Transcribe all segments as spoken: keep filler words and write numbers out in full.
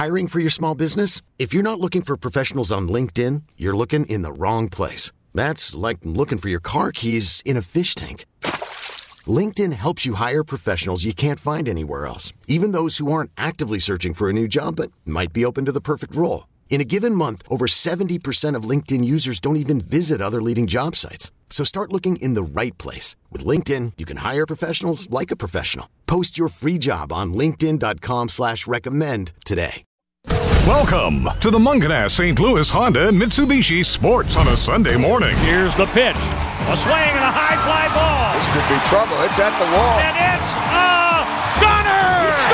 Hiring for your small business? If you're not looking for professionals on LinkedIn, you're looking in the wrong place. That's like looking for your car keys in a fish tank. LinkedIn helps you hire professionals you can't find anywhere else, even those who aren't actively searching for a new job but might be open to the perfect role. In a given month, over seventy percent of LinkedIn users don't even visit other leading job sites. So start looking in the right place. With LinkedIn, you can hire professionals like a professional. Post your free job on linkedin.com slash recommend today. Welcome to the Munganess Saint Louis Honda and Mitsubishi Sports on a Sunday morning. Here's the pitch. A swing and a high fly ball. This could be trouble. It's at the wall. And it's a gunner! He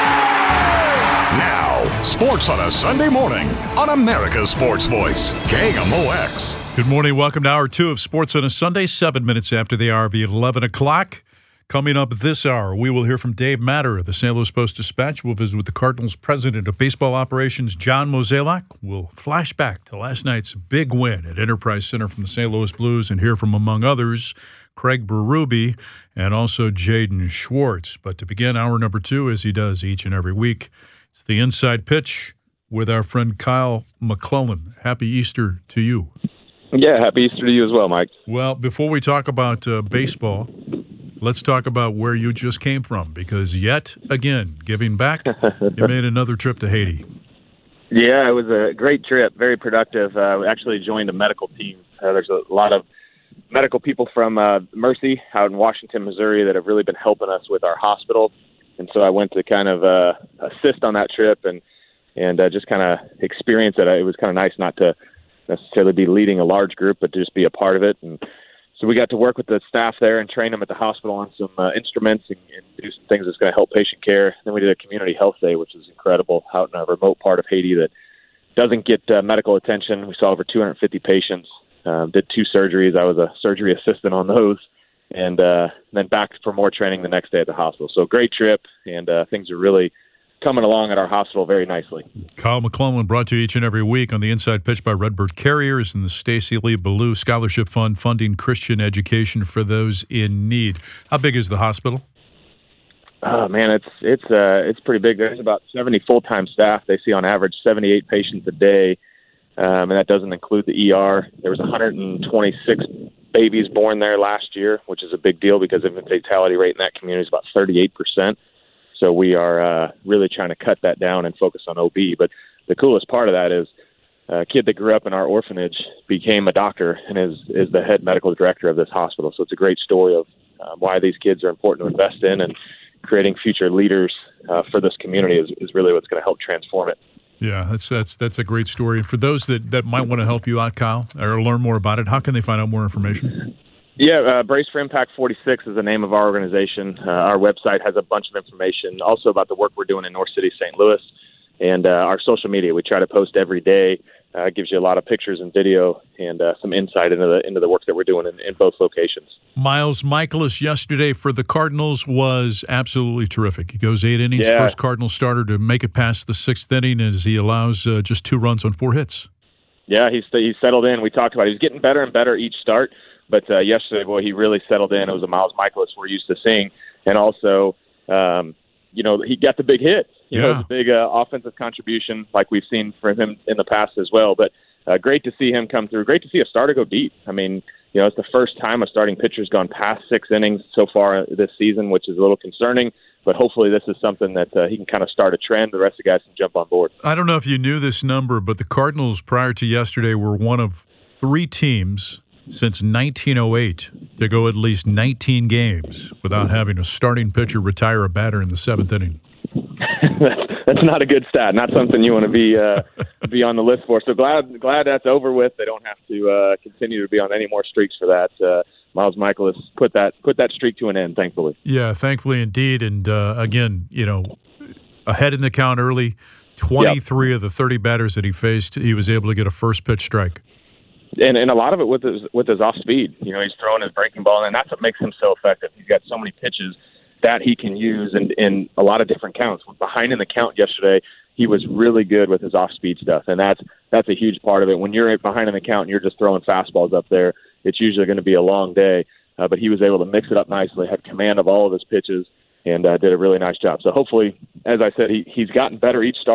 scores! Now, sports on a Sunday morning on America's Sports Voice, K M O X. Good morning. Welcome to Hour two of Sports on a Sunday, seven minutes after the hour of eleven o'clock. Coming up this hour, we will hear from Dave Matter of the Saint Louis Post-Dispatch. We'll visit with the Cardinals president of baseball operations, John Mozeliak. We'll flash back to last night's big win at Enterprise Center from the Saint Louis Blues and hear from, among others, Craig Berube and also Jaden Schwartz. But to begin hour number two, as he does each and every week, it's the Inside Pitch with our friend Kyle McClellan. Happy Easter to you. Yeah, happy Easter to you as well, Mike. Well, before we talk about uh, baseball, let's talk about where you just came from, because yet again, giving back, you made another trip to Haiti. Yeah, it was a great trip, very productive. Uh, we actually joined a medical team. Uh, there's a lot of medical people from uh, Mercy out in Washington, Missouri that have really been helping us with our hospital. And so I went to kind of uh, assist on that trip and, and uh, just kind of experience it. It was kind of nice not to necessarily be leading a large group, but to just be a part of it. And so we got to work with the staff there and train them at the hospital on some uh, instruments and, and do some things that's going to help patient care. Then we did a community health day, which is incredible, out in a remote part of Haiti that doesn't get uh, medical attention. We saw over two hundred fifty patients, um, did two surgeries. I was a surgery assistant on those, and uh, then back for more training the next day at the hospital. So great trip, and uh, things are really coming along at our hospital very nicely. Kyle McClellan brought to you each and every week on the Inside Pitch by Redbird Carriers and the Stacey Lee Ballou Scholarship Fund, funding Christian education for those in need. How big is the hospital? Oh man, it's it's uh, it's pretty big. There's about seventy full-time staff. They see on average seventy-eight patients a day, um, and that doesn't include the E R. There was one hundred twenty-six babies born there last year, which is a big deal because the fatality rate in that community is about thirty-eight percent. So we are uh, really trying to cut that down and focus on O B. But the coolest part of that is a kid that grew up in our orphanage became a doctor and is, is the head medical director of this hospital. So it's a great story of uh, why these kids are important to invest in, and creating future leaders uh, for this community is, is really what's going to help transform it. Yeah, that's that's that's a great story. For those that, that might want to help you out, Kyle, or learn more about it, how can they find out more information? Yeah, uh, Brace for Impact forty-six is the name of our organization. Uh, our website has a bunch of information also about the work we're doing in North City, Saint Louis, and uh, our social media. We try to post every day. Uh, it gives you a lot of pictures and video and uh, some insight into the into the work that we're doing in, in both locations. Miles Mikolas yesterday for the Cardinals was absolutely terrific. He goes eight innings, yeah. first Cardinal starter to make it past the sixth inning as he allows uh, just two runs on four hits. Yeah, he's he's settled in. We talked about it. He's getting better and better each start. But uh, yesterday, boy, he really settled in. It was a Miles Mikolas we're used to seeing. And also, um, you know, he got the big hit. You yeah. know, the big uh, offensive contribution like we've seen from him in the past as well. But uh, great to see him come through. Great to see a starter go deep. I mean, you know, it's the first time a starting pitcher's gone past six innings so far this season, which is a little concerning. But hopefully this is something that uh, he can kind of start a trend. The rest of the guys can jump on board. I don't know if you knew this number, but the Cardinals prior to yesterday were one of three teams since nineteen oh eight to go at least nineteen games without having a starting pitcher retire a batter in the seventh inning. that's, that's not a good stat. Not something you want to be uh, be on the list for. So glad glad that's over with. They don't have to uh, continue to be on any more streaks for that. Uh, Miles Mikolas put that put that streak to an end, thankfully. Yeah, thankfully indeed. And uh, again, you know, ahead in the count early, twenty-three yep. of the thirty batters that he faced, he was able to get a first pitch strike. And and a lot of it with his with his off speed. You know, he's throwing his breaking ball, and that's what makes him so effective. He's got so many pitches that he can use in, in a lot of different counts. Behind in the count yesterday, he was really good with his off speed stuff, and that's that's a huge part of it. When you're behind in the count and you're just throwing fastballs up there, it's usually going to be a long day. Uh, but he was able to mix it up nicely, had command of all of his pitches, and uh, did a really nice job. So hopefully, as I said, he he's gotten better each start.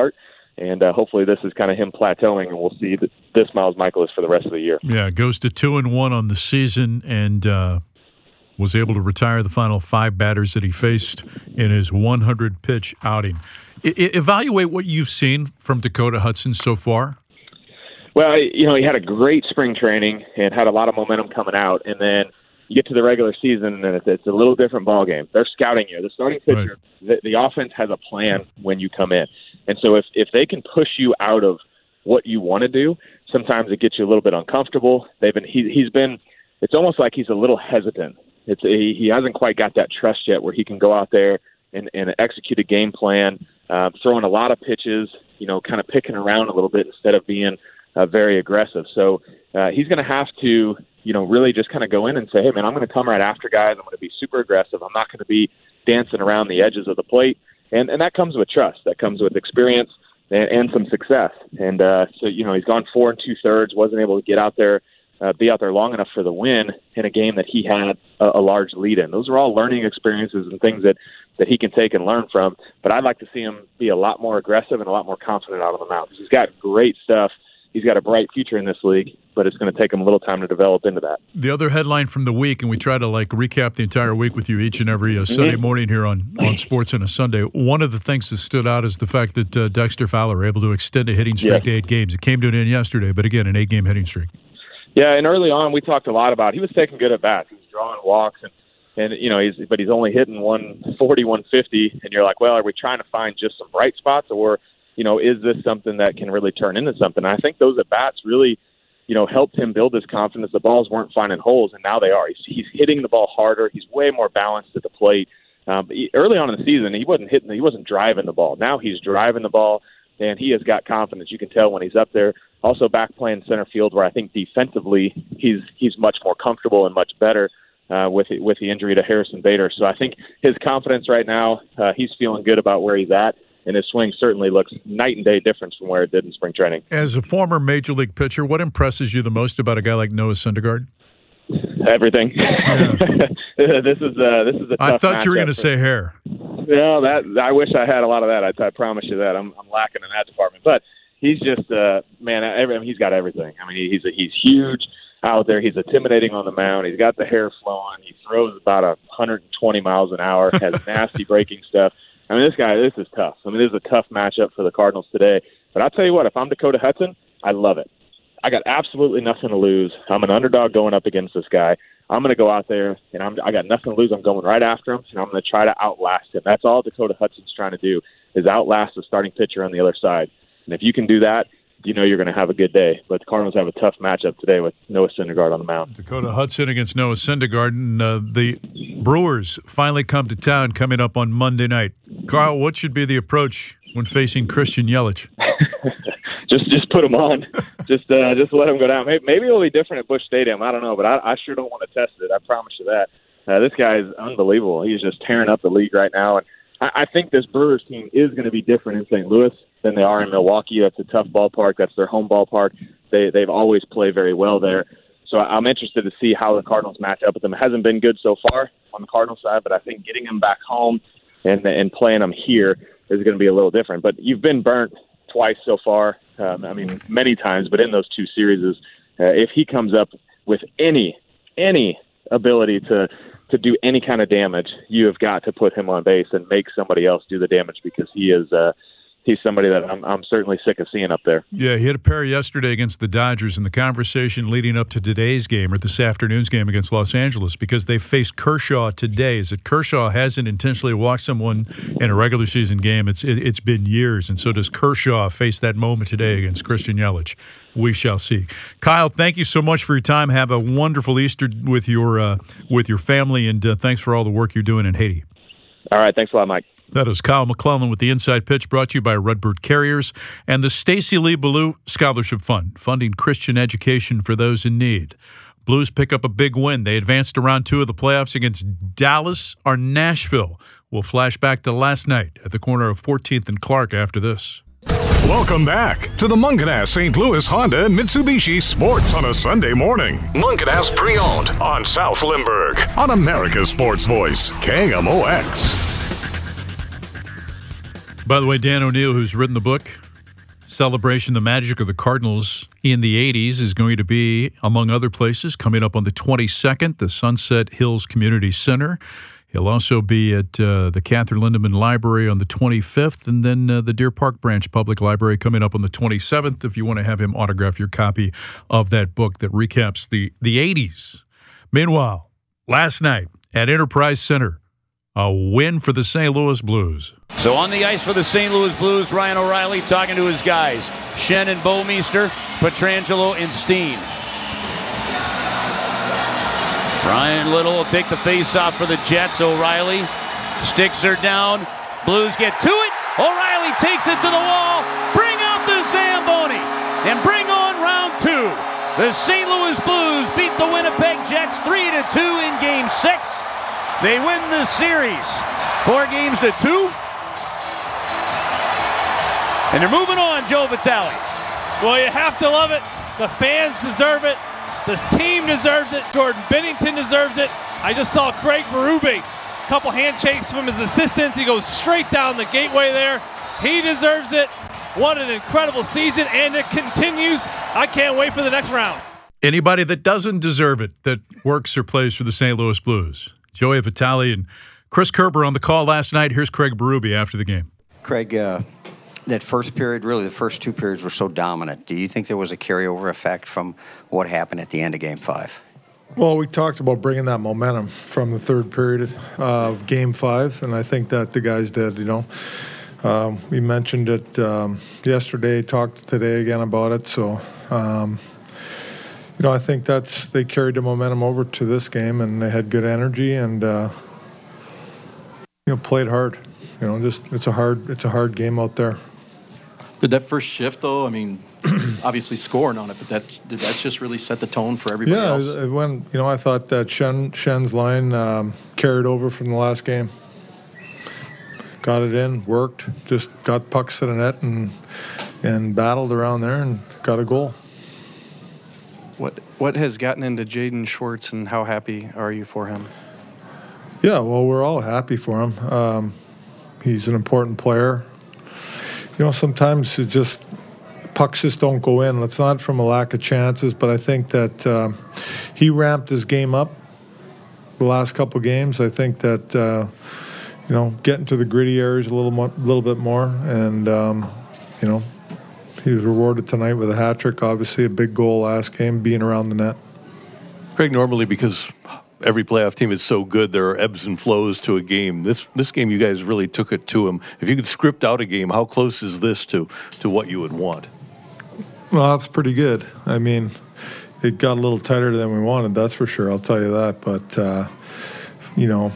And uh, hopefully this is kind of him plateauing, and we'll see that this Miles Michaelis for the rest of the year. Yeah, goes to two and one on the season, and uh, was able to retire the final five batters that he faced in his one hundred pitch outing. I- evaluate what you've seen from Dakota Hudson so far. Well, you know, he had a great spring training and had a lot of momentum coming out, and then you get to the regular season, and it's, it's a little different ball game. They're scouting you. The starting pitcher, right. the, the offense has a plan when you come in. And so if, if they can push you out of what you want to do, sometimes it gets you a little bit uncomfortable. They've been he, he's been it's almost like he's a little hesitant. It's he, he hasn't quite got that trust yet where he can go out there and, and execute a game plan, uh, throwing a lot of pitches, you know, kind of picking around a little bit instead of being uh, very aggressive. So uh, he's going to have to, you know, really just kind of go in and say, hey, man, I'm going to come right after guys. I'm going to be super aggressive. I'm not going to be dancing around the edges of the plate. And and that comes with trust. That comes with experience and, and some success. And uh, so, you know, he's gone four and two-thirds, wasn't able to get out there, uh, be out there long enough for the win in a game that he had a, a large lead in. Those are all learning experiences and things that, that he can take and learn from. But I'd like to see him be a lot more aggressive and a lot more confident out of the mound. He's got great stuff. He's got a bright future in this league, but it's going to take him a little time to develop into that. The other headline from the week, and we try to like recap the entire week with you each and every uh, Sunday mm-hmm. morning here on, on Sports on a Sunday. One of the things that stood out is the fact that uh, Dexter Fowler able to extend a hitting streak yeah. to eight games. It came to an end yesterday, but again, an eight-game hitting streak. Yeah, and early on we talked a lot about he was taking good at bats. He was drawing walks, and and you know he's but he's only hitting one forty, one fifty, and you're like, well, are we trying to find just some bright spots, or you know, is this something that can really turn into something? And I think those at-bats really, you know, helped him build his confidence. The balls weren't finding holes, and now they are. He's, he's hitting the ball harder. He's way more balanced at the plate. Um, but he, early on in the season, he wasn't hitting, he wasn't driving the ball. Now he's driving the ball, and he has got confidence. You can tell when he's up there. Also back playing center field, where I think defensively he's he's much more comfortable and much better uh, with with the injury to Harrison Bader. So I think his confidence right now, uh, he's feeling good about where he's at. And his swing certainly looks night and day difference from where it did in spring training. As a former major league pitcher, what impresses you the most about a guy like Noah Syndergaard? Everything. Yeah. this is uh, this is a tough I thought you were going to for, say hair. No, that I wish I had a lot of that. I, I promise you that. I'm, I'm lacking in that department. But he's just uh, man. Every, I mean, he's got everything. I mean, he's a, he's huge out there. He's intimidating on the mound. He's got the hair flowing. He throws about one hundred twenty miles an hour. Has nasty breaking stuff. I mean, this guy, this is tough. I mean, this is a tough matchup for the Cardinals today. But I'll tell you what, if I'm Dakota Hudson, I love it. I got absolutely nothing to lose. I'm an underdog going up against this guy. I'm going to go out there, and I'm, I got nothing to lose. I'm going right after him, and I'm going to try to outlast him. That's all Dakota Hudson's trying to do, is outlast the starting pitcher on the other side. And if you can do that, you know you're going to have a good day. But the Cardinals have a tough matchup today with Noah Syndergaard on the mound. Dakota Hudson against Noah Syndergaard. And uh, the Brewers finally come to town coming up on Monday night. Carl, what should be the approach when facing Christian Yelich? just just put him on. just uh, just let him go down. Maybe, maybe it'll be different at Busch Stadium. I don't know, but I, I sure don't want to test it. I promise you that. Uh, this guy is unbelievable. He's just tearing up the league right now. And I, I think this Brewers team is going to be different in Saint Louis than they are in Milwaukee. That's a tough ballpark. That's their home ballpark. They, they've always played very well there. So I'm interested to see how the Cardinals match up with them. It hasn't been good so far on the Cardinals side, but I think getting them back home and and playing them here is going to be a little different. But you've been burnt twice so far. Um, I mean, many times, but in those two series, uh, if he comes up with any any ability to to do any kind of damage, you have got to put him on base and make somebody else do the damage, because he is uh, he's somebody that I'm, I'm certainly sick of seeing up there. Yeah, he had a pair yesterday against the Dodgers, and the conversation leading up to today's game, or this afternoon's game against Los Angeles, because they faced Kershaw today, is that Kershaw hasn't intentionally walked someone in a regular season game. It's it, It's been years, and so does Kershaw face that moment today against Christian Yelich. We shall see. Kyle, thank you so much for your time. Have a wonderful Easter with your uh, with your family, and uh, thanks for all the work you're doing in Haiti. All right, thanks a lot, Mike. That is Kyle McClellan with the Inside Pitch, brought to you by Redbird Carriers and the Stacy Lee Ballou Scholarship Fund, funding Christian education for those in need. Blues pick up a big win. They advanced to round two of the playoffs against Dallas or Nashville. We'll flash back to last night at the corner of fourteenth and Clark after this. Welcome back to the Mungenast Saint Louis Honda and Mitsubishi Sports on a Sunday morning. Mungenast Pre-Owned on South Limburg on America's Sports Voice, K M O X. By the way, Dan O'Neill, who's written the book, Celebration the magic of the Cardinals in the eighties is going to be, among other places, coming up on the twenty-second, the Sunset Hills Community Center. He'll also be at uh, the Catherine Lindemann Library on the twenty-fifth, and then uh, the Deer Park Branch Public Library coming up on the twenty-seventh if you want to have him autograph your copy of that book that recaps the, the eighties. Meanwhile, last night at Enterprise Center, a win for the Saint Louis Blues. So on the ice for the Saint Louis Blues, Ryan O'Reilly talking to his guys. Shen and Bouwmeester, Pietrangelo and Steen. Ryan Little will take the face-off for the Jets. O'Reilly sticks her down. Blues get to it. O'Reilly takes it to the wall. Bring out the Zamboni and bring on round two. The Saint Louis Blues beat the Winnipeg Jets three to two in Game six. They win the series four games to two. And they're moving on, Joe Vitale. Well, you have to love it. The fans deserve it. This team deserves it. Jordan Binnington deserves it. I just saw Craig Berube, a couple handshakes from his assistants. He goes straight down the gateway there. He deserves it. What an incredible season, and it continues. I can't wait for the next round. Anybody that doesn't deserve it that works or plays for the Saint Louis Blues. Joey Vitale and Chris Kerber on the call last night. Here's Craig Berube after the game. Craig, uh, that first period, really the first two periods were so dominant. Do you think there was a carryover effect from what happened at the end of Game five? Well, we talked about bringing that momentum from the third period of Game five, and I think that the guys did, you know. Um, we mentioned it um, yesterday, talked today again about it, so... Um, You know, I think that's they carried the momentum over to this game, and they had good energy and uh, you know played hard. You know, just it's a hard it's a hard game out there. Did that first shift though? I mean, obviously scoring on it, but that did that just really set the tone for everybody yeah, else? Yeah, when you know I thought that Shen Shen's line um, carried over from the last game. Got it in, worked, just got pucks to the net and and battled around there and got a goal. What what has gotten into Jaden Schwartz, and how happy are you for him? Yeah, well, we're all happy for him. Um, he's an important player. You know, sometimes it just pucks just don't go in. It's not from a lack of chances, but I think that uh, he ramped his game up the last couple of games. I think that uh, you know, getting to the gritty areas a little more, little bit more, and um, you know. He was rewarded tonight with a hat trick, obviously a big goal last game, being around the net. Craig, normally because every playoff team is so good, there are ebbs and flows to a game. This this game, you guys really took it to him. If you could script out a game, how close is this to, to what you would want? Well, that's pretty good. I mean, it got a little tighter than we wanted, that's for sure, I'll tell you that. But, uh, you know,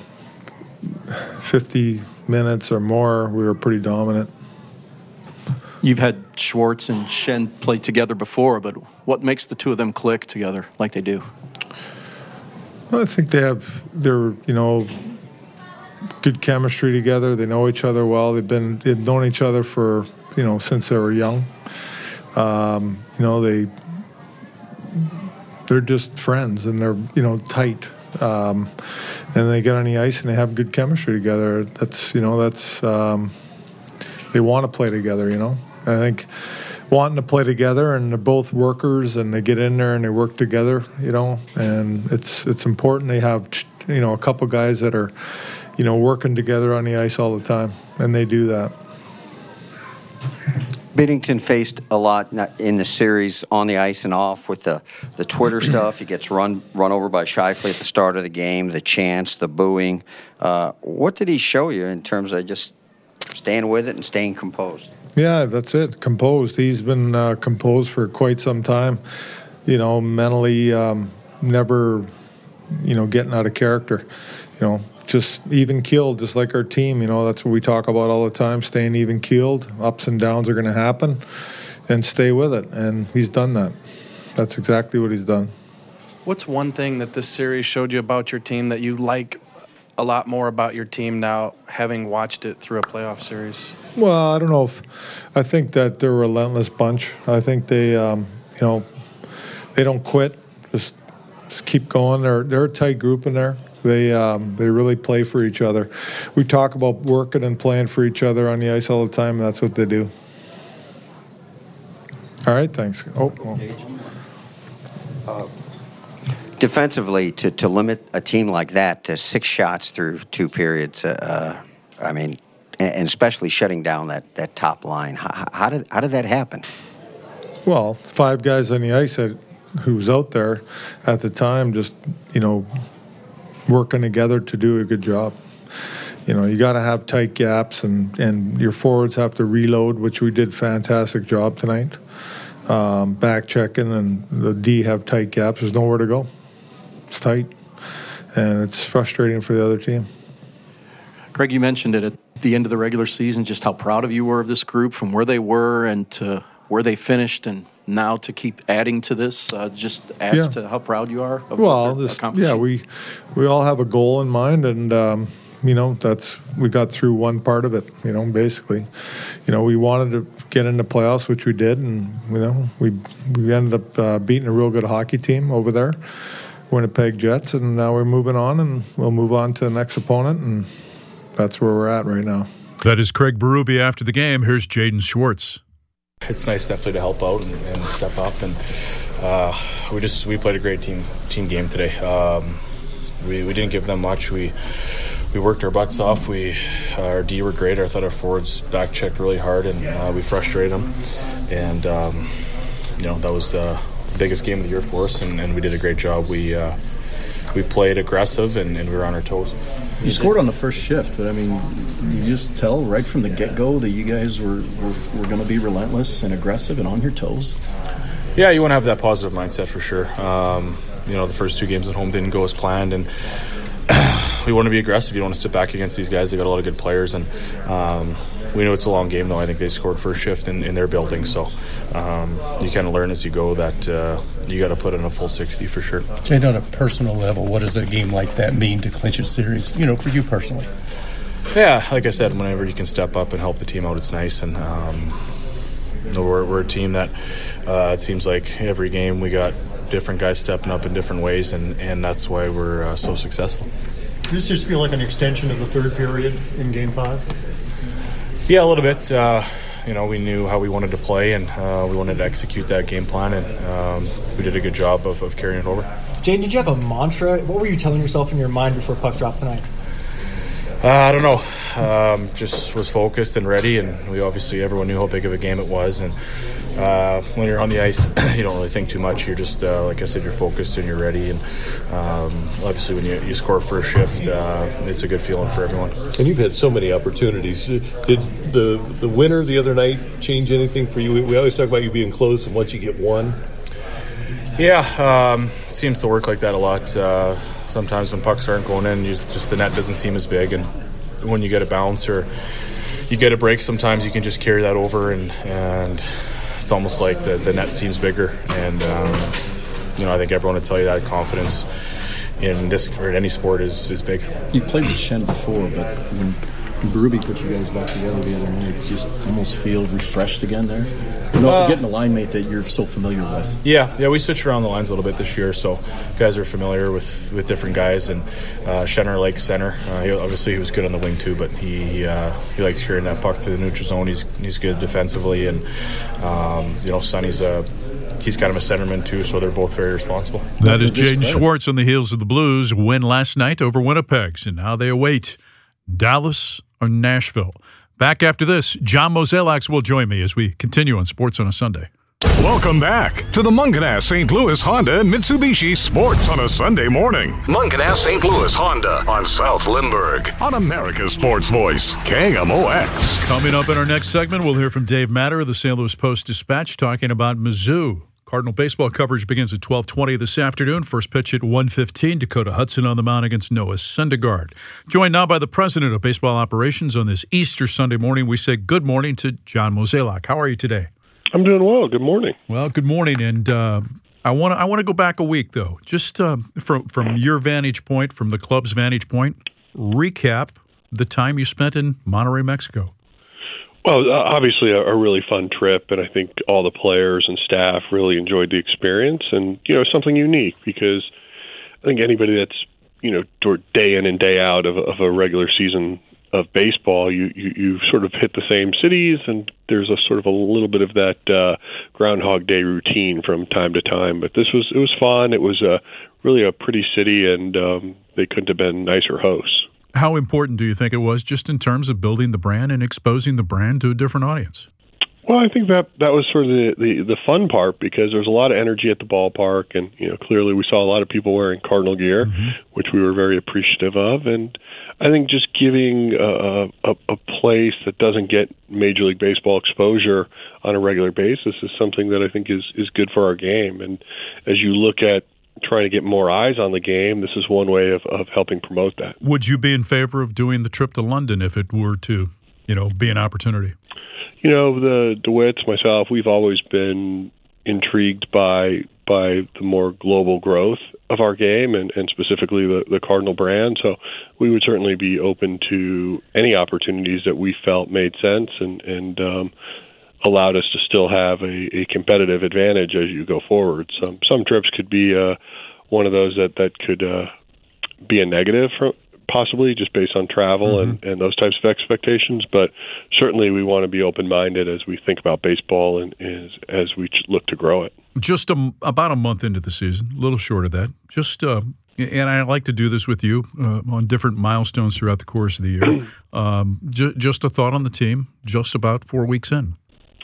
fifty minutes or more, we were pretty dominant. You've had Schwartz and Shen play together before, but what makes the two of them click together like they do? Well, I think they have, they're, you know, good chemistry together. They know each other well. They've been, they've known each other for, you know, since they were young. Um, you know, they, they're just friends and they're, you know, tight. Um, and they get on the ice and they have good chemistry together. That's, you know, that's, um, they want to play together, you know. I think wanting to play together, and they're both workers, and they get in there and they work together, you know. And it's it's important they have, you know, a couple guys that are, you know, working together on the ice all the time, and they do that. Binnington faced a lot in the series on the ice and off with the, the Twitter stuff. He gets run run over by Scheifele at the start of the game, the chants, the booing. Uh, what did he show you in terms of just staying with it and staying composed? Yeah, that's it. Composed. He's been uh, composed for quite some time. You know, mentally, um, never, you know, getting out of character. You know, just even keeled, just like our team. You know, that's what we talk about all the time. Staying even keeled. Ups and downs are going to happen, and stay with it. And he's done that. That's exactly what he's done. What's one thing that this series showed you about your team that you like a lot more about your team now, having watched it through a playoff series? Well, I don't know if I think that they're a relentless bunch. I think they, um, you know, they don't quit. Just, just keep going. They're they're a tight group in there. They um, they really play for each other. We talk about working and playing for each other on the ice all the time. And that's what they do. All right, thanks. Oh, oh. Uh, defensively, to, to limit a team like that to six shots through two periods, uh, I mean, and especially shutting down that, that top line, how, how did how did that happen? Well, five guys on the ice that, who was out there at the time, just you know, working together to do a good job. You know, you got to have tight gaps, and, and your forwards have to reload, which we did fantastic job tonight. Um, back checking, and the D have tight gaps. There's nowhere to go. It's tight, and it's frustrating for the other team. Greg, you mentioned it at the end of the regular season, just how proud of you were of this group from where they were and to where they finished, and now to keep adding to this uh, just adds Yeah. to how proud you are of Well, what they're this, accomplishing. yeah, we we all have a goal in mind, and um, you know that's we got through one part of it. You know, basically, you know, we wanted to get into playoffs, which we did, and you know, we we ended up uh, beating a real good hockey team over there, Winnipeg Jets, and now we're moving on, and we'll move on to the next opponent, and that's where we're at right now. That is Craig Berube after the game. Here's Jaden Schwartz. It's nice definitely to help out and, and step up, and uh, we just we played a great team team game today. Um, we we didn't give them much. We we worked our butts off. We our D were great. I thought our forwards back checked really hard, and uh, we frustrated them. And um, you know that was uh, the biggest game of the year for us, and, and we did a great job. We uh, we played aggressive, and, and we were on our toes. You scored on the first shift, but I mean, you just tell right from the get-go that you guys were, were, were going to be relentless and aggressive and on your toes. Yeah, you want to have that positive mindset for sure. Um, you know, the first two games at home didn't go as planned, and we want to be aggressive. You don't want to sit back against these guys. They got a lot of good players, and um, we know it's a long game, though. I think they scored first shift in, in their building, so um, you kind of learn as you go that uh, you got to put in a full sixty for sure. Jade, on a personal level, what does a game like that mean to clinch a series, you know, for you personally? Yeah, like I said, whenever you can step up and help the team out, it's nice. And um, you know, we're, we're a team that uh, it seems like every game we got different guys stepping up in different ways, and, and that's why we're uh, so successful. Does this just feel like an extension of the third period in Game five? Yeah, a little bit. Uh, you know, we knew how we wanted to play, and uh, we wanted to execute that game plan, and um, we did a good job of, of carrying it over. Jane, did you have a mantra? What were you telling yourself in your mind before puck drop tonight? Uh, I don't know. Um, just was focused and ready, and we obviously everyone knew how big of a game it was. And uh, when you're on the ice, you don't really think too much. You're just, uh, like I said, you're focused and you're ready. And um, obviously, when you, you score first shift, uh, it's a good feeling for everyone. And you've had so many opportunities. Did the the winner the other night change anything for you? We, we always talk about you being close, and once you get one. Yeah, um, it seems to work like that a lot. Uh, Sometimes when pucks aren't going in, you just the net doesn't seem as big, and when you get a bounce or you get a break, sometimes you can just carry that over, and, and it's almost like the, the net seems bigger. And um, you know, I think everyone would tell you that confidence in this or in any sport is, is big. You've played with Schenn before, but when Berube put you guys back together the other night, you just almost feel refreshed again there. You know, uh, getting a line mate that you're so familiar with. Yeah, yeah, we switched around the lines a little bit this year, so guys are familiar with, with different guys. And uh, Schenner likes center. Uh, he, obviously, he was good on the wing too, but he he, uh, he likes carrying that puck to the neutral zone. He's he's good defensively, and um, you know, Sonny's a he's kind of a centerman too, so they're both very responsible. That is Jaden Schwartz on the heels of the Blues win last night over Winnipeg, and now they await Dallas or Nashville. Back after this, John Mozeliak will join me as we continue on Sports on a Sunday. Welcome back to the Mungenast Saint Louis Honda and Mitsubishi Sports on a Sunday morning. Mungenast Saint Louis Honda on South Limburg on America's Sports Voice, K M O X. Coming up in our next segment, we'll hear from Dave Matter of the Saint Louis Post-Dispatch talking about Mizzou. Cardinal baseball coverage begins at twelve twenty this afternoon. First pitch at one fifteen. Dakota Hudson on the mound against Noah Syndergaard. Joined now by the president of baseball operations on this Easter Sunday morning, we say good morning to John Mozeliak. How are you today? I'm doing well. Good morning. Well, good morning. And uh, I want to I want to go back a week, though. Just uh, from, from your vantage point, from the club's vantage point, recap the time you spent in Monterrey, Mexico. Well, obviously a, a really fun trip, and I think all the players and staff really enjoyed the experience, and, you know, something unique because I think anybody that's, you know, day in and day out of, of a regular season of baseball, you, you, you sort of hit the same cities, and there's a sort of a little bit of that uh, Groundhog Day routine from time to time. But this was it was fun. It was a, really a pretty city, and um, they couldn't have been nicer hosts. How important do you think it was just in terms of building the brand and exposing the brand to a different audience? Well, I think that that was sort of the, the, the fun part, because there was a lot of energy at the ballpark, and you know clearly we saw a lot of people wearing Cardinal gear, mm-hmm. which we were very appreciative of. And I think just giving a, a, a place that doesn't get Major League Baseball exposure on a regular basis is something that I think is, is good for our game. And as you look at trying to get more eyes on the game, this is one way of, of helping promote that. Would you be in favor of doing the trip to London if it were to, you know, be an opportunity? You know, the DeWitts, myself, we've always been intrigued by by the more global growth of our game, and, and specifically the, the Cardinal brand. So we would certainly be open to any opportunities that we felt made sense and, and um, allowed us to still have a, a competitive advantage as you go forward. Some some trips could be uh, one of those that, that could uh, be a negative for, possibly just based on travel mm-hmm. and, and those types of expectations. But certainly we want to be open-minded as we think about baseball and as, as we look to grow it. Just a, about a month into the season, a little short of that. Just uh, and I like to do this with you uh, on different milestones throughout the course of the year. um, j- just a thought on the team, just about four weeks in.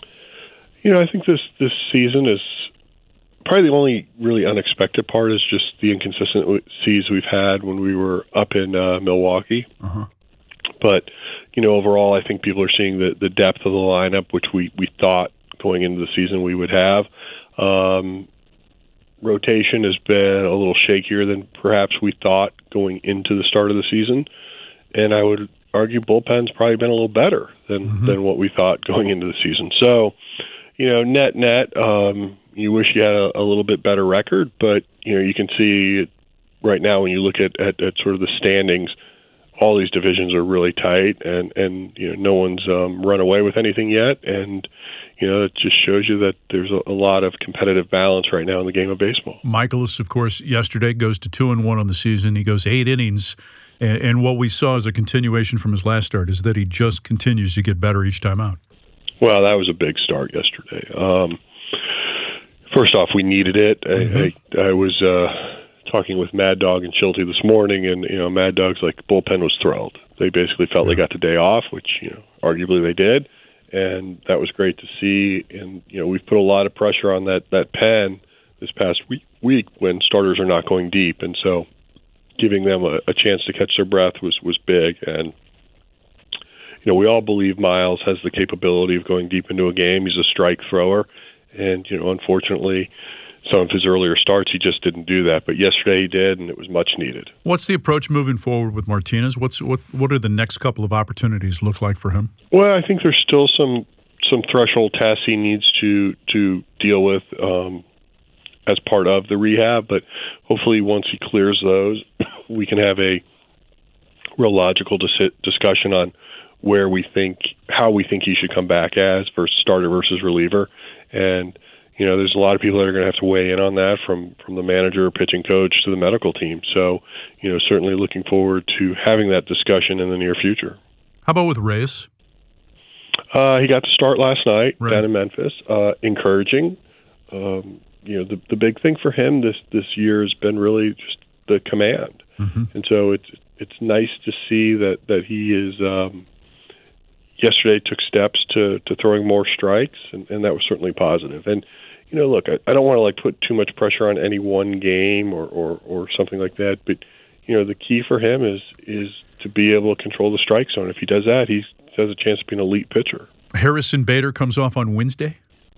You know, I think this, this season is probably the only really unexpected part is just the inconsistencies we've had when we were up in uh, Milwaukee. Uh-huh. But, you know, overall, I think people are seeing the, the depth of the lineup, which we, we thought going into the season we would have. Um, rotation has been a little shakier than perhaps we thought going into the start of the season. And I would argue bullpen's probably been a little better than, mm-hmm. than what we thought going into the season. So, you know, net, net, um, you wish you had a, a little bit better record, but, you know, you can see right now when you look at, at, at sort of the standings, all these divisions are really tight, and, and you know, no one's um, run away with anything yet. And, you know, it just shows you that there's a, a lot of competitive balance right now in the game of baseball. Michaelis, of course, yesterday goes to two and one on the season. He goes eight innings. And, and what we saw as a continuation from his last start is that he just continues to get better each time out. Well, that was a big start yesterday. Um, first off, we needed it. Mm-hmm. I, I, I was uh, talking with Mad Dog and Schulte this morning, and you know, Mad Dog's like, bullpen was thrilled. They basically felt yeah. they got the day off, which you know, arguably they did, and that was great to see. And you know, we've put a lot of pressure on that that pen this past week, week when starters are not going deep, and so giving them a, a chance to catch their breath was was big. And you know, we all believe Miles has the capability of going deep into a game. He's a strike thrower. And, you know, unfortunately, some of his earlier starts, he just didn't do that. But yesterday he did, and it was much needed. What's the approach moving forward with Martinez? What's what What are the next couple of opportunities look like for him? Well, I think there's still some some threshold tests he needs to, to deal with um, as part of the rehab. But hopefully once he clears those, we can have a real logical dis- discussion on where we think, how we think he should come back as versus starter versus reliever. And, you know, there's a lot of people that are going to have to weigh in on that, from, from the manager, pitching coach to the medical team. So, you know, certainly looking forward to having that discussion in the near future. How about with Reyes? Uh, he got to start last night right. down in Memphis. Uh, encouraging. Um, you know, the the big thing for him this, this year has been really just the command. Mm-hmm. And so it's it's nice to see that, that he is um, – yesterday took steps to, to throwing more strikes, and, and that was certainly positive. And, you know, look, I, I don't want to, like, put too much pressure on any one game or, or, or something like that, but, you know, the key for him is is to be able to control the strike zone. If he does that, he has a chance to be an elite pitcher. Harrison Bader comes off on Wednesday?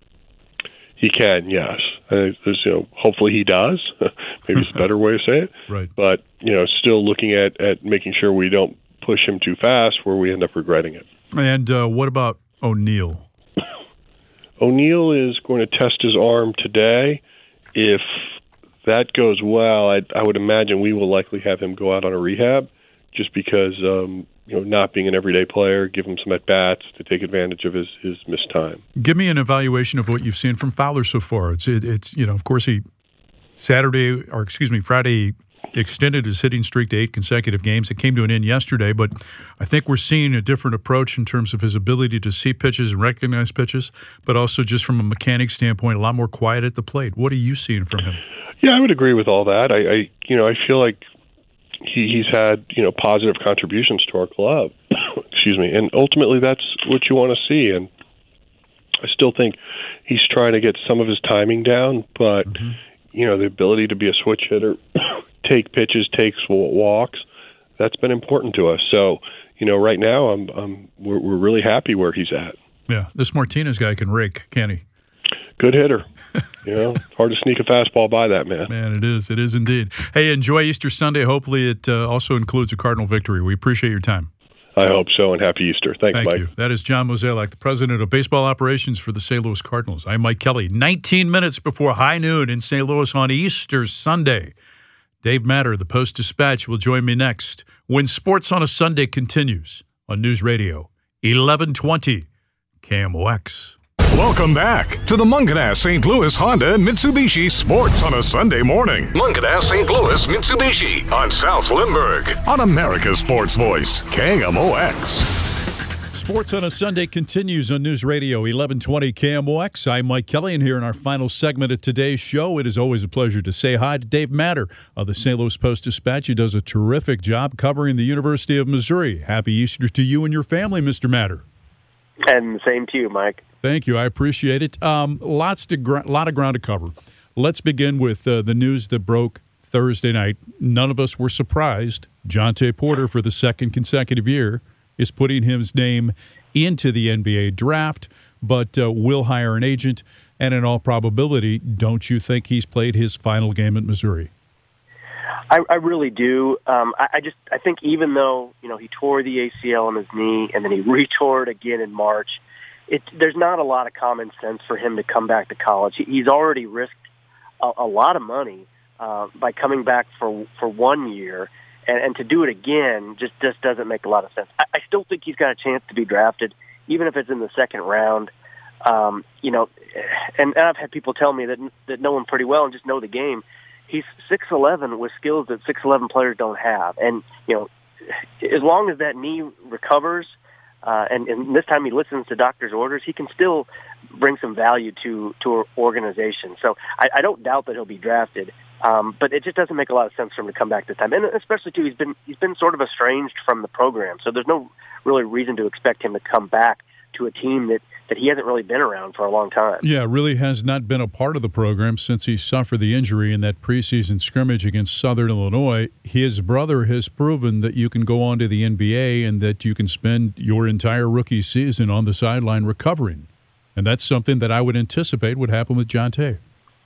He can, yes. I there's, you know, hopefully he does. Maybe it's a better way to say it. Right. But, you know, still looking at, at making sure we don't push him too fast where we end up regretting it. And uh, what about O'Neill? O'Neill is going to test his arm today. If that goes well, I, I would imagine we will likely have him go out on a rehab, just because um, you know, not being an everyday player, give him some at-bats to take advantage of his, his missed time. Give me an evaluation of what you've seen from Fowler so far. It's, it, it's you know, of course, he Saturday, or excuse me, Friday extended his hitting streak to eight consecutive games. It came to an end yesterday, but I think we're seeing a different approach in terms of his ability to see pitches and recognize pitches, but also just from a mechanic standpoint, a lot more quiet at the plate. What are you seeing from him? Yeah, I would agree with all that. I, I you know, I feel like he, he's had, you know, positive contributions to our club. Excuse me. And ultimately that's what you want to see. And I still think he's trying to get some of his timing down, but mm-hmm. you know, the ability to be a switch hitter, take pitches, take walks, that's been important to us. So, you know, right now I'm, I'm we're, we're really happy where he's at. Yeah, this Martinez guy can rake, can he? Good hitter. You know, hard to sneak a fastball by that man. Man, it is. It is indeed. Hey, enjoy Easter Sunday. Hopefully it uh, also includes a Cardinal victory. We appreciate your time. I hope so, and happy Easter. Thanks, Thank Mike. you. That is John Mozeliak, the president of baseball operations for the Saint Louis Cardinals. I'm Mike Kelly. nineteen minutes before high noon in Saint Louis on Easter Sunday. Dave Matter, the Post-Dispatch, will join me next when Sports on a Sunday continues on News Radio eleven twenty K M O X. Welcome back to the Mungenast Saint Louis Honda and Mitsubishi Sports on a Sunday morning. Mungenast Saint Louis Mitsubishi on South Lindbergh on America's Sports Voice, K M O X. Sports on a Sunday continues on News Radio eleven twenty K M O X. I'm Mike Kelly, and here in our final segment of today's show, it is always a pleasure to say hi to Dave Matter of the Saint Louis Post-Dispatch. He does a terrific job covering the University of Missouri. Happy Easter to you and your family, Mister Matter. And the same to you, Mike. Thank you. I appreciate it. Um, lots to gr- lot of ground to cover. Let's begin with uh, the news that broke Thursday night. None of us were surprised. Jontay Porter, for the second consecutive year, is putting his name into the N B A draft, but uh, will hire an agent. And in all probability, don't you think he's played his final game at Missouri? I, I really do. Um, I, I just I think even though you know he tore the A C L on his knee and then he re-tore it again in March, it, there's not a lot of common sense for him to come back to college. He, he's already risked a, a lot of money uh, by coming back for for one year, and, and to do it again just, just doesn't make a lot of sense. I, I still think he's got a chance to be drafted, even if it's in the second round. Um, you know, and, and I've had people tell me that that know him pretty well and just know the game. He's six eleven with skills that six eleven players don't have. And, you know, as long as that knee recovers, uh, and, and this time he listens to doctor's orders, he can still bring some value to, to our organization. So I, I don't doubt that he'll be drafted, um, but it just doesn't make a lot of sense for him to come back this time. And especially, too, he's been he's been sort of estranged from the program, so there's no really reason to expect him to come back to a team that, that he hasn't really been around for a long time. Yeah, really has not been a part of the program since he suffered the injury in that preseason scrimmage against Southern Illinois. His brother has proven that you can go on to the N B A and that you can spend your entire rookie season on the sideline recovering. And that's something that I would anticipate would happen with Jontay.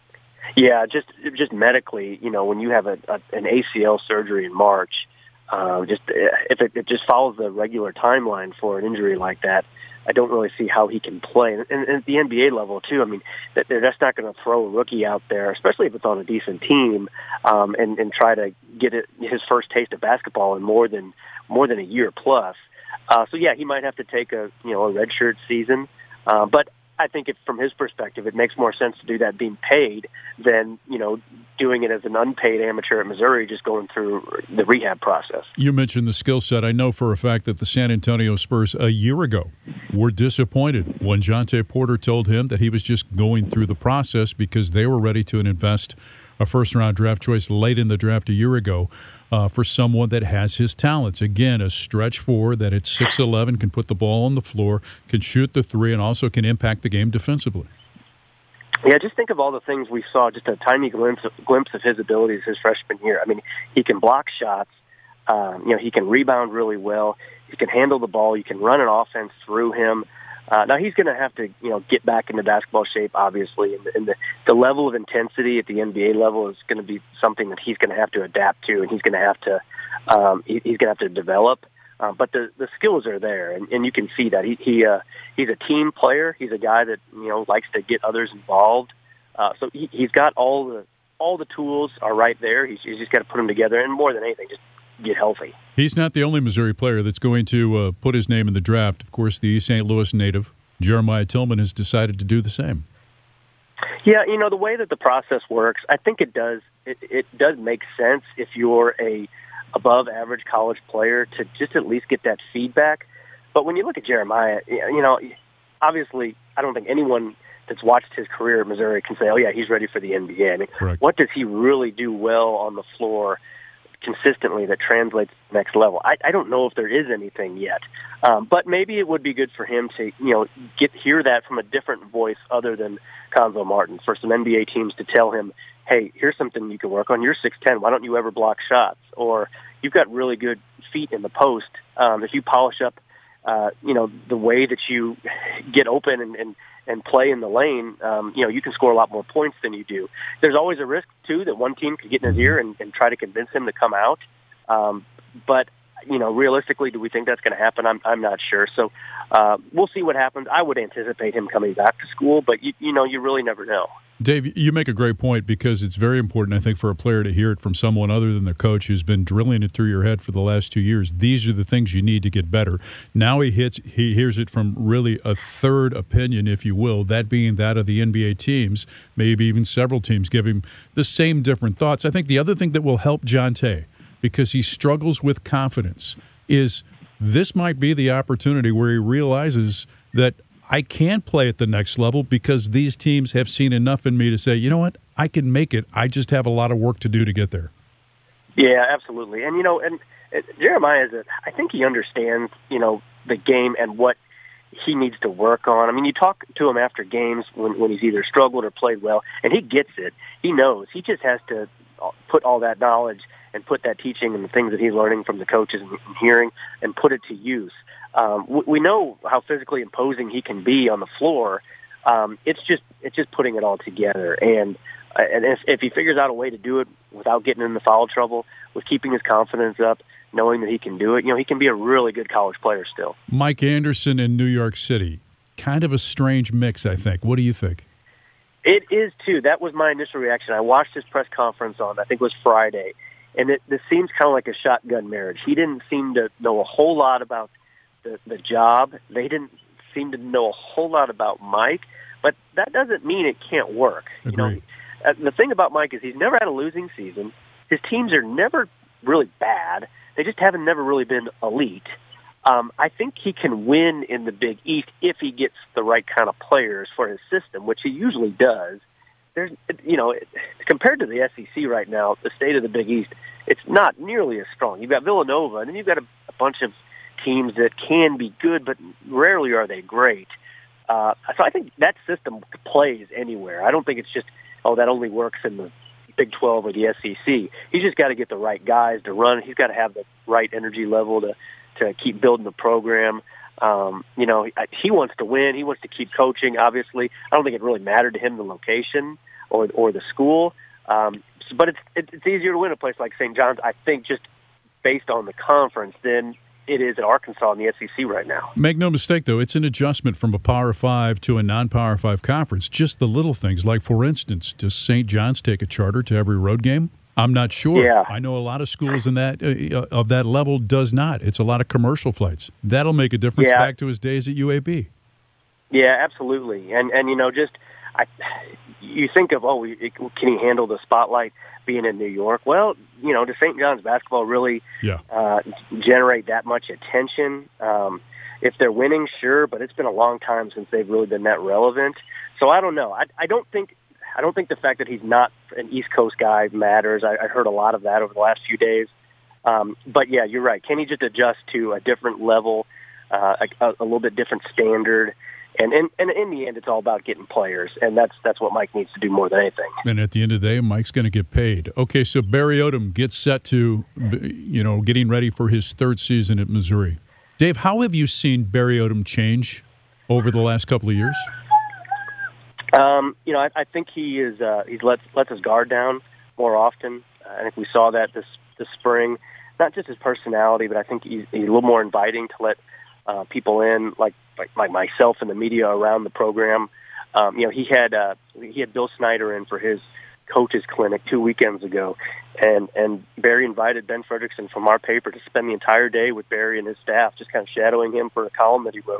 Yeah, just just medically, you know, when you have a, a, an A C L surgery in March, uh, just if it, it just follows the regular timeline for an injury like that, I don't really see how he can play. And, and at the N B A level, too, I mean, they're just not going to throw a rookie out there, especially if it's on a decent team, um, and, and try to get it, his first taste of basketball in more than more than a year plus. Uh, so, yeah, he might have to take a, you know, a redshirt season. Uh, but I think if, from his perspective, it makes more sense to do that being paid than, you know, doing it as an unpaid amateur at Missouri, just going through the rehab process. You mentioned the skill set. I know for a fact that the San Antonio Spurs a year ago were disappointed when Jontay Porter told him that he was just going through the process because they were ready to invest a first-round draft choice late in the draft a year ago uh, for someone that has his talents. Again, a stretch four that at six eleven can put the ball on the floor, can shoot the three, and also can impact the game defensively. Yeah, just think of all the things we saw, just a tiny glimpse of, glimpse of his abilities his freshman year. I mean, he can block shots. Um, you know, he can rebound really well. He can handle the ball. You can run an offense through him. Uh, now, he's going to have to, you know, get back into basketball shape, obviously, and, the, and the, the level of intensity at the N B A level is going to be something that he's going to have to adapt to, and he's going to have to um, he, he's going to have to develop. Uh, but the the skills are there, and, and you can see that he he uh, he's a team player. He's a guy that you know likes to get others involved. Uh, so he, he's got all the all the tools are right there. He's, he's just got to put them together, and more than anything, just get healthy. He's not the only Missouri player that's going to uh, put his name in the draft. Of course, the East Saint Louis native Jeremiah Tillman has decided to do the same. Yeah, you know, the way that the process works, I think it does it, it does make sense if you're a above average college player to just at least get that feedback. But when you look at Jeremiah, you know, obviously I don't think anyone that's watched his career at Missouri can say, oh, yeah, he's ready for the N B A. I mean, Correct. What does he really do well on the floor consistently that translates to the next level? I, I don't know if there is anything yet. Um, but maybe it would be good for him to, you know, get hear that from a different voice other than Cuonzo Martin, for some N B A teams to tell him, hey, here's something you can work on. You're six ten. Why don't you ever block shots? Or you've got really good feet in the post. Um, if you polish up, uh, you know, the way that you get open and, and, and play in the lane, um, you know, you can score a lot more points than you do. There's always a risk, too, that one team could get in his ear and, and try to convince him to come out. Um, but, you know, realistically, do we think that's going to happen? I'm, I'm not sure. So uh, we'll see what happens. I would anticipate him coming back to school, but, you, you know, you really never know. Dave, you make a great point because it's very important, I think, for a player to hear it from someone other than the coach who's been drilling it through your head for the last two years. These are the things you need to get better. Now he hits, he hears it from really a third opinion, if you will, that being that of the N B A teams, maybe even several teams give him the same different thoughts. I think the other thing that will help Jonte, because he struggles with confidence, is this might be the opportunity where he realizes that I can play at the next level because these teams have seen enough in me to say, you know what, I can make it. I just have a lot of work to do to get there. Yeah, absolutely. And, you know, and, and Jeremiah, is a, I think he understands, you know, the game and what he needs to work on. I mean, you talk to him after games when, when he's either struggled or played well, and he gets it. He knows. He just has to put all that knowledge and put that teaching and the things that he's learning from the coaches and hearing and put it to use. Um, we know how physically imposing he can be on the floor. Um, it's just it's just putting it all together. And uh, and if, if he figures out a way to do it without getting into foul trouble, with keeping his confidence up, knowing that he can do it, you know, he can be a really good college player still. Mike Anderson in New York City, kind of a strange mix, I think. What do you think? It is, too. That was my initial reaction. I watched his press conference on, I think it was Friday, and it, this seems kind of like a shotgun marriage. He didn't seem to know a whole lot about The, the job. They didn't seem to know a whole lot about Mike, but that doesn't mean it can't work. Agreed. You know, uh, the thing about Mike is he's never had a losing season. His teams are never really bad. They just haven't never really been elite. Um, I think he can win in the Big East if he gets the right kind of players for his system, which he usually does. There's, you know, compared to the S E C right now, the state of the Big East, it's not nearly as strong. You've got Villanova, and then you've got a, a bunch of teams that can be good, but rarely are they great. Uh, so I think that system plays anywhere. I don't think it's just, oh, that only works in the Big twelve or the S E C. He's just got to get the right guys to run. He's got to have the right energy level to, to keep building the program. Um, you know, he wants to win. He wants to keep coaching, obviously. I don't think it really mattered to him the location or or the school. Um, but it's it's easier to win a place like Saint John's, I think, just based on the conference than it is at Arkansas in the S E C right now. Make no mistake, though, it's an adjustment from a Power Five to a non-Power Five conference. Just the little things, like, for instance, does Saint John's take a charter to every road game? I'm not sure. Yeah. I know a lot of schools in that uh, of that level does not. It's a lot of commercial flights. That'll make a difference yeah. back to his days at U A B. Yeah, absolutely. And, and you know, just I, you think of, oh, can he handle the spotlight being in New York? Well, you know, does Saint John's basketball really yeah. uh, generate that much attention? Um, if they're winning, sure, but it's been a long time since they've really been that relevant. So I don't know. I, I don't think I don't think the fact that he's not an East Coast guy matters. I, I heard a lot of that over the last few days. Um, but, yeah, you're right. Can he just adjust to a different level, uh, a, a little bit different standard? And in, and in the end, it's all about getting players, and that's that's what Mike needs to do more than anything. And at the end of the day, Mike's going to get paid. Okay, so Barry Odom gets set to, you know, getting ready for his third season at Missouri. Dave, how have you seen Barry Odom change over the last couple of years? Um, you know, I, I think he is uh, he's lets lets his guard down more often. I think we saw that this this spring. Not just his personality, but I think he's, he's a little more inviting to let uh, people in, like, like like myself and the media around the program. Um, you know, he had uh, he had Bill Snyder in for his coaches clinic two weekends ago, and and Barry invited Ben Frederickson from our paper to spend the entire day with Barry and his staff, just kind of shadowing him for a column that he wrote.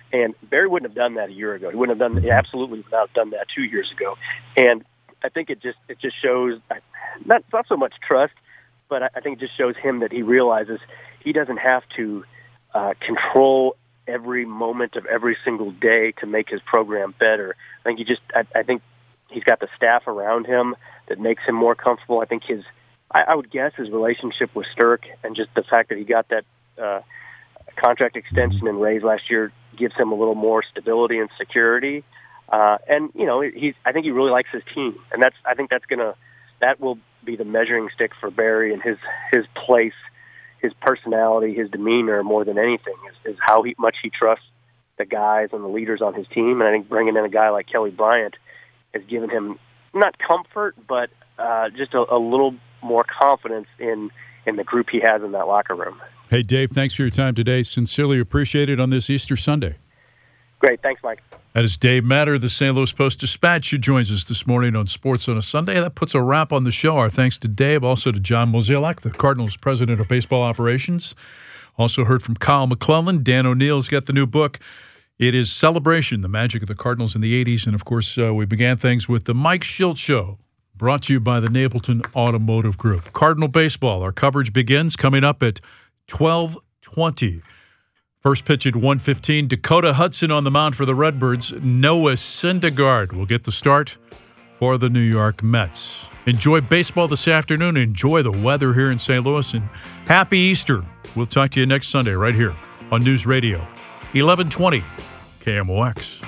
And Barry wouldn't have done that a year ago. He wouldn't have done he absolutely would not have done that two years ago. And I think it just it just shows not not so much trust, but I think it just shows him that he realizes he doesn't have to uh, control every moment of every single day to make his program better. I think he just I, I think he's got the staff around him that makes him more comfortable. I think his I, I would guess his relationship with Sturck and just the fact that he got that uh, contract extension and raise last year gives him a little more stability and security. Uh, and you know, he's. I think he really likes his team, and that's. I think that's gonna. That will be the measuring stick for Barry and his his place, his personality, his demeanor more than anything is, is how he, much he trusts the guys and the leaders on his team. And I think bringing in a guy like Kelly Bryant has given him not comfort, but uh, just a, a little more confidence in in the group he has in that locker room. Hey, Dave, thanks for your time today. Sincerely appreciate it on this Easter Sunday. Great. Thanks, Mike. That is Dave Matter, the Saint Louis Post-Dispatch, who joins us this morning on Sports on a Sunday. That puts a wrap on the show. Our thanks to Dave, also to John Mozeliak, the Cardinals president of baseball operations. Also heard from Kyle McClellan. Dan O'Neill's got the new book. It is Celebration, the Magic of the Cardinals in the eighties. And, of course, uh, we began things with the Mike Schilt Show, brought to you by the Napleton Automotive Group. Cardinal baseball, our coverage begins coming up at twelve twenty. First pitch at one fifteen. Dakota Hudson on the mound for the Redbirds. Noah Syndergaard will get the start for the New York Mets. Enjoy baseball this afternoon. Enjoy the weather here in Saint Louis. And happy Easter. We'll talk to you next Sunday right here on News Radio eleven twenty K M O X.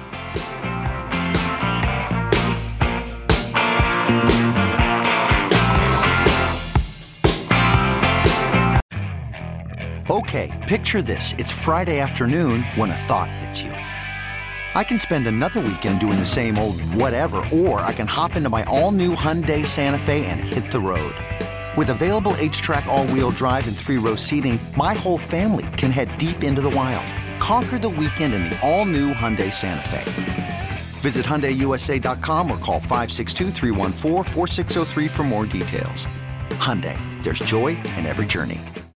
Okay, picture this. It's Friday afternoon when a thought hits you. I can spend another weekend doing the same old whatever, or I can hop into my all-new Hyundai Santa Fe and hit the road. With available H-Track all-wheel drive and three-row seating, my whole family can head deep into the wild. Conquer the weekend in the all-new Hyundai Santa Fe. Visit Hyundai U S A dot com or call five six two, three one four, four six zero three for more details. Hyundai, there's joy in every journey.